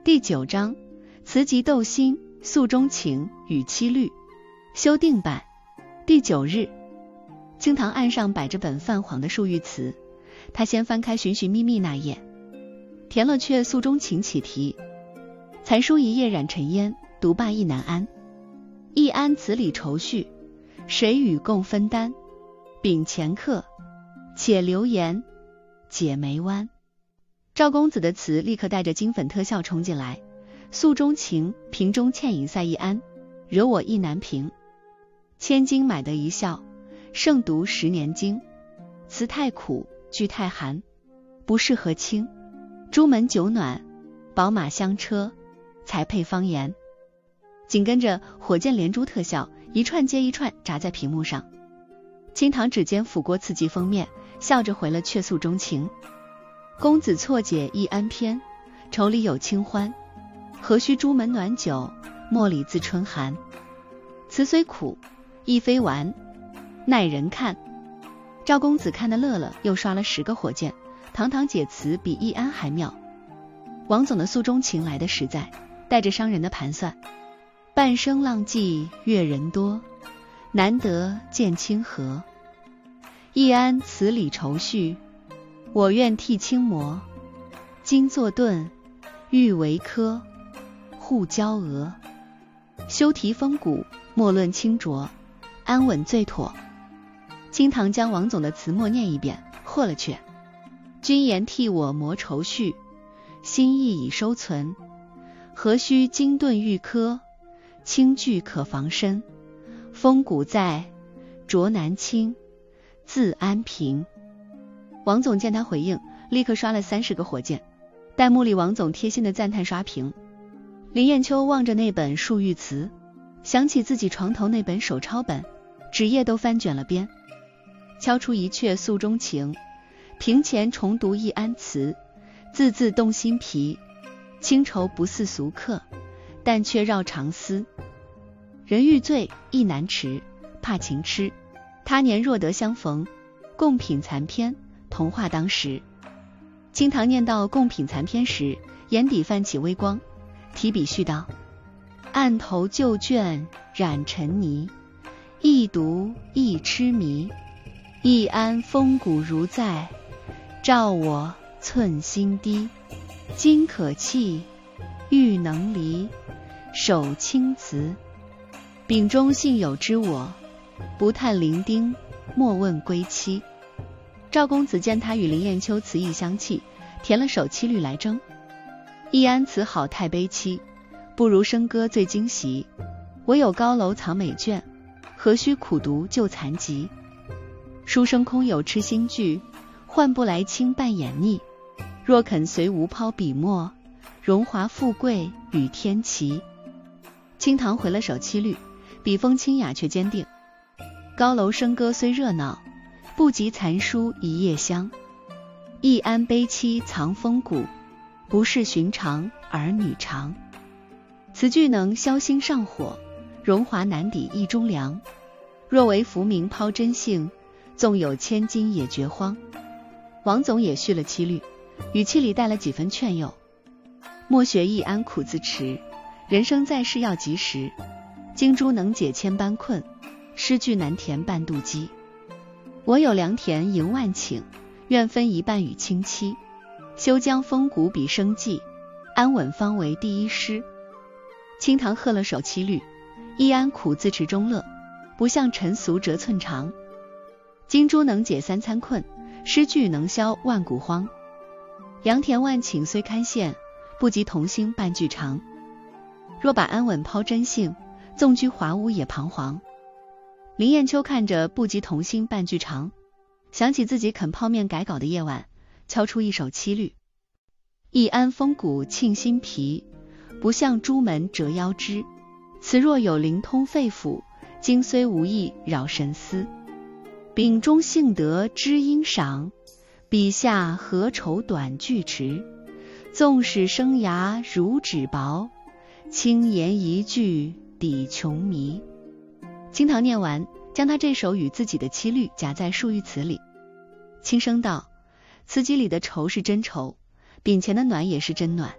第9章词集斗心，诉衷情与七律，修订版。第9日，青堂案上摆着本泛黄的漱玉词，他先翻开寻寻觅觅那页，填了却诉衷情起题。残书一页染尘烟，读罢意难安。易安词里愁绪，谁与共分担？秉前客，且留言，解眉弯。赵公子的词立刻带着金粉特效冲进来，诉衷情，瓶中倩影赛易安，惹我意难平。千金买得一笑，胜读10年经。词太苦，句太寒，不适合清。朱门酒暖，宝马香车，才配方言。紧跟着火箭连珠特效，一串接一串砸在屏幕上。青堂指尖抚过词集封面，笑着回了却诉衷情。公子错解易安篇，愁里有清欢，何须朱门暖酒，墨里自春寒。词虽苦，亦非完，耐人看。赵公子看得乐了，又刷了10个火箭，堂堂解词比易安还妙。王总的诉衷情来得实在，带着商人的盘算。半生浪迹阅人多，难得见清河。易安词里愁绪，我愿替轻磨。金作盾，玉为科，护娇娥。修题风骨，莫论清浊，安稳最妥。青堂将王总的词默念一遍，豁了去。君言替我磨愁绪，心意已收存。何须金盾玉科，轻具可防身。风骨在，浊难清，自安平。王总见他回应，立刻刷了30个火箭，弹幕里王总贴心的赞叹刷屏。林燕秋望着那本漱玉词，想起自己床头那本手抄本，纸页都翻卷了边。敲出一阙诉衷情，屏前重读易安词，字字动心脾。清愁不似俗客，但却绕长思。人欲醉意难迟，怕情痴。他年若得相逢，共品残篇，同话当时。青堂念到共品残篇时，眼底泛起微光，提笔续道：案头旧卷染尘泥，一读亦痴迷。易安风骨如在，照我寸心低。今可弃，欲能离，手青词。秉中信有知我，不叹伶仃，莫问归期。赵公子见他与林燕秋词意相契，填了首七律来争。易安词好太悲戚，不如笙歌最惊喜。唯有高楼藏美眷，何须苦读旧残疾。书生空有痴心句，换不来轻半眼腻。若肯随无抛笔墨，荣华富贵与天齐。青堂回了首七律，笔锋清雅却坚定。高楼笙歌虽热闹，不及残书一夜香。易安悲戚藏风骨，不是寻常儿女长。词句能消心上火，荣华难抵意中凉。若为浮名抛真性，纵有千金也绝荒。王总也续了七律，语气里带了几分劝诱。莫学易安苦自持，人生在世要及时。经珠能解千般困，诗句难填半肚饥。我有良田盈万顷，愿分一半与亲戚。休将风骨比生计，安稳方为第一诗。青堂喝了首七律，易安苦自持中乐，不向尘俗折寸长。金珠能解三餐困，诗句能消万骨荒。良田万顷虽堪羡，不及童心半句长。若把安稳抛真性，纵居华屋也彷徨。林燕秋看着不及童心半句长，想起自己啃泡面改稿的夜晚，敲出一首七律。易安风骨沁心脾，不向朱门折腰肢。词若有灵通肺腑，经虽无意扰神思。秉中幸得知音赏，笔下何愁短句迟。纵使生涯如纸薄，轻言一句抵穷迷。青堂念完，将他这首与自己的七律夹在漱玉词里，轻声道：词集里的愁是真愁，秉前的暖也是真暖，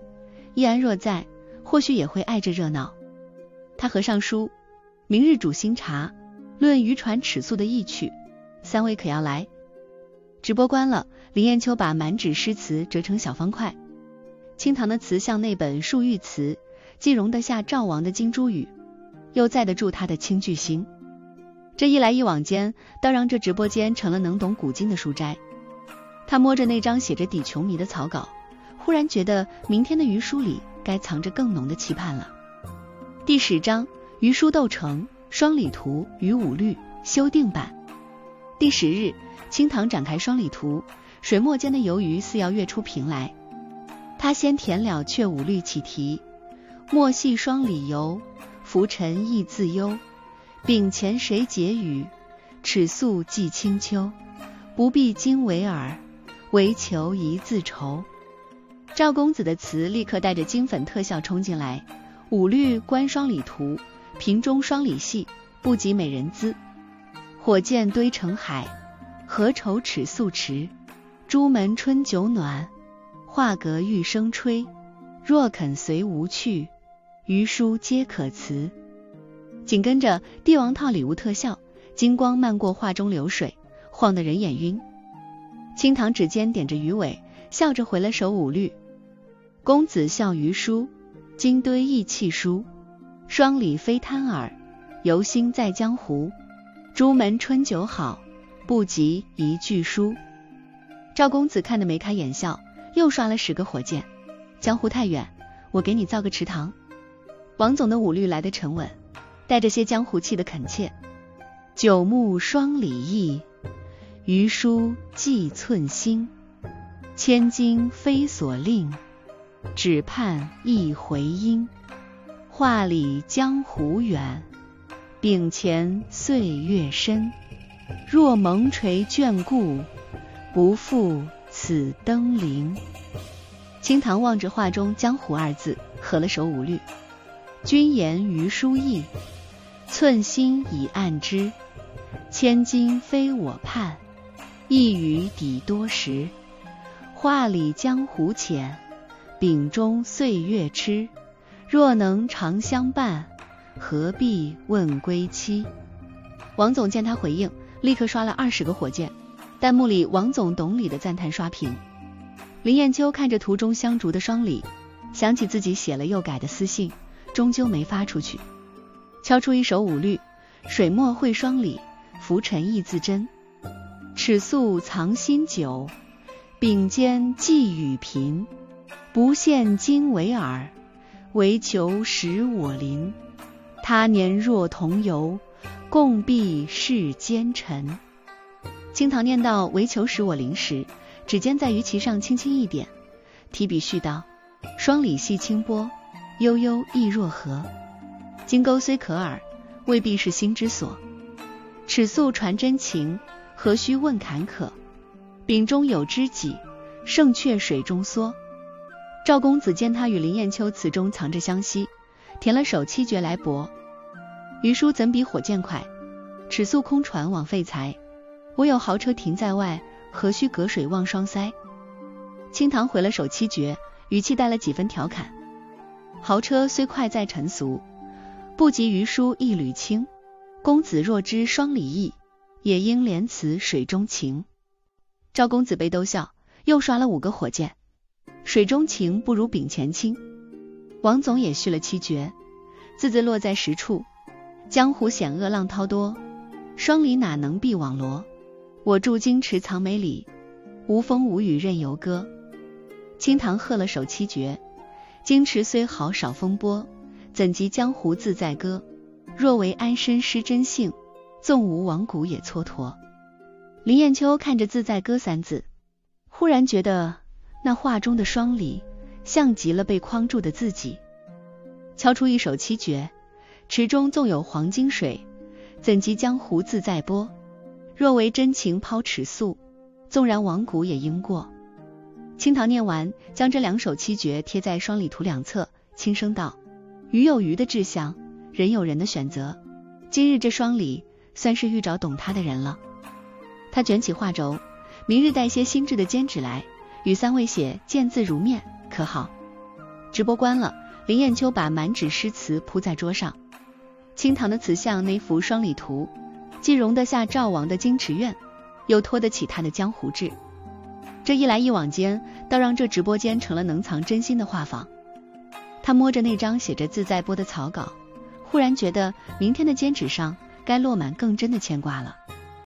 易安若在，或许也会爱这热闹。他合上书，明日煮新茶，论渔船尺素的意趣，3位可要来。直播关了，林彦秋把满纸诗词折成小方块。清唐的词像那本漱玉词，既容得下赵王的金珠语，又载得住他的清巨星。这一来一往间，倒让这直播间成了能懂古今的书斋。他摸着那张写着底球迷的草稿，忽然觉得明天的余书里该藏着更浓的期盼了。第10章余书斗城，双礼图与五律修订版。第10日，清唐展开双礼图，水墨间的游鱼似要跃出屏来。他先填了却五律起题，莫系双礼游，浮沉亦自忧。丙前谁解语，尺素寄清秋。不必经惟尔，唯求一字愁。赵公子的词立刻带着金粉特效冲进来，五律观双礼图，瓶中双礼系，不及美人姿。火箭堆成海，何愁尺素迟。朱门春酒暖，画阁玉声吹。若肯随无趣，余书皆可辞。紧跟着帝王套礼物特效，金光漫过画中流水，晃得人眼晕。清唐指尖点着鱼尾，笑着回了首五律。公子笑余书，金堆意气疏。双礼非贪耳，游心在江湖。朱门春酒好，不及一句书。赵公子看得眉开眼笑，又刷了10个火箭。江湖太远，我给你造个池塘。王总的五律来得沉稳，带着些江湖气的恳切。九牧双礼意，余书寄寸心。千金非所令，只盼一回音。画里江湖远，柄前岁月深。若蒙垂眷顾，不负此登临。清唐望着画中江湖2字，合了首五律。君言余书意，寸心已暗之。千金非我盼，一语抵多时。画里江湖浅，柄中岁月痴。若能长相伴，何必问归期。王总见他回应，立刻刷了20个火箭，弹幕里王总懂礼的赞叹刷屏。林彦秋看着图中香烛的双礼，想起自己写了又改的私信，终究没发出去。敲出一首五律，水墨绘双礼，浮沉意自珍。尺素藏新酒，柄间寄语频。不羡经惟尔，唯求识我邻。他年若同游，共避世奸臣。清唐念到唯求识我邻时，指尖在鱼鳍上轻轻一点，提笔续道：双礼系清波，悠悠意若何。金钩虽可耳，未必是心之所。尺素传真情，何须问坎坷。柄中有知己，胜却水中梭。赵公子见他与林彦秋词中藏着相惜，填了首7绝来驳。余书怎比火箭快？尺素空船枉废材。我有豪车停在外，何须隔水望双腮。清唐回了首7绝，语气带了几分调侃。豪车虽快在尘俗，不及余书一缕轻。公子若知双礼意，也应怜此水中情。赵公子被逗笑，又刷了5个火箭。水中情不如柄前轻。王总也续了7绝，字字落在实处。江湖险恶浪涛多，双礼哪能避网罗。我住京池藏美里，无风无雨任游歌。清唐贺了首7绝，京池虽好少风波，怎及江湖自在歌。若为安身失真性，纵无亡骨也蹉跎。林彦秋看着自在歌3字，忽然觉得那画中的双礼像极了被框住的自己。敲出一首7绝，池中纵有黄金水，怎及江湖自在波。若为真情抛尺素，纵然亡骨也应过。清唐念完，将这2首7绝贴在双礼图2侧，轻声道：鱼有鱼的志向，人有人的选择。今日这双礼算是遇着懂他的人了。他卷起画轴，明日带些新制的笺纸来，与3位写见字如面，可好？ 直播关了，林艳秋把满纸诗词铺在桌上。清唐的词像那幅双礼图，既容得下赵王的矜持愿，又托得起他的江湖志。这一来一往间，倒让这直播间成了能藏真心的画舫。他摸着那张写着字在播的草稿，忽然觉得明天的笺纸上该落满更真的牵挂了。